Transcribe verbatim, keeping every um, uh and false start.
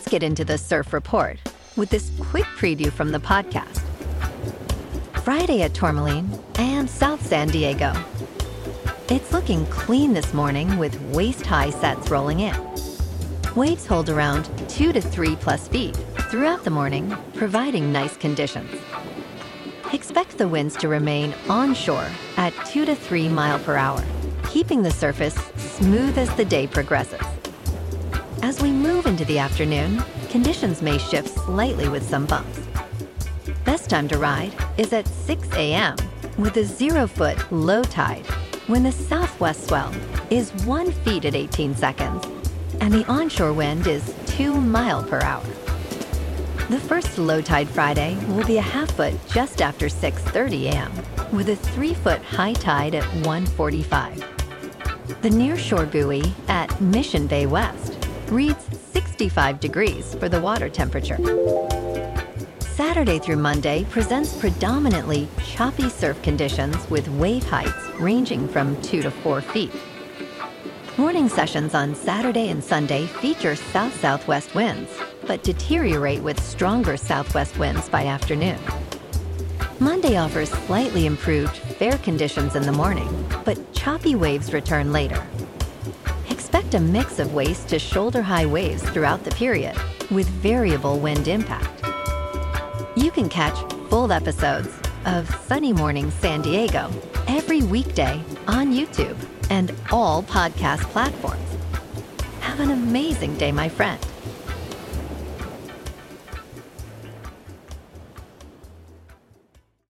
get into the surf report with this quick preview from the podcast. Friday at Tourmaline and South San Diego. It's looking clean this morning with waist-high sets rolling in. Waves hold around two to three plus feet throughout the morning, providing nice conditions. Expect the winds to remain onshore at two to three mile per hour, keeping the surface smooth as the day progresses. As we move into the afternoon, conditions may shift slightly with some bumps. Best time to ride is at six a.m. with a zero-foot low tide when the southwest swell is one feet at eighteen seconds and the onshore wind is two mile per hour. The first low tide Friday will be a half foot just after six thirty a.m. with a three-foot high tide at one forty-five. The nearshore buoy at Mission Bay West reads sixty-five degrees for the water temperature. Saturday through Monday presents predominantly choppy surf conditions with wave heights ranging from two to four feet. Morning sessions on Saturday and Sunday feature south-southwest winds, but deteriorate with stronger southwest winds by afternoon. Monday offers slightly improved fair conditions in the morning, but choppy waves return later. Expect a mix of waist to shoulder-high waves throughout the period, with variable wind impact. You can catch full episodes of Sunny Morning San Diego every weekday on YouTube and all podcast platforms. Have an amazing day, my friend.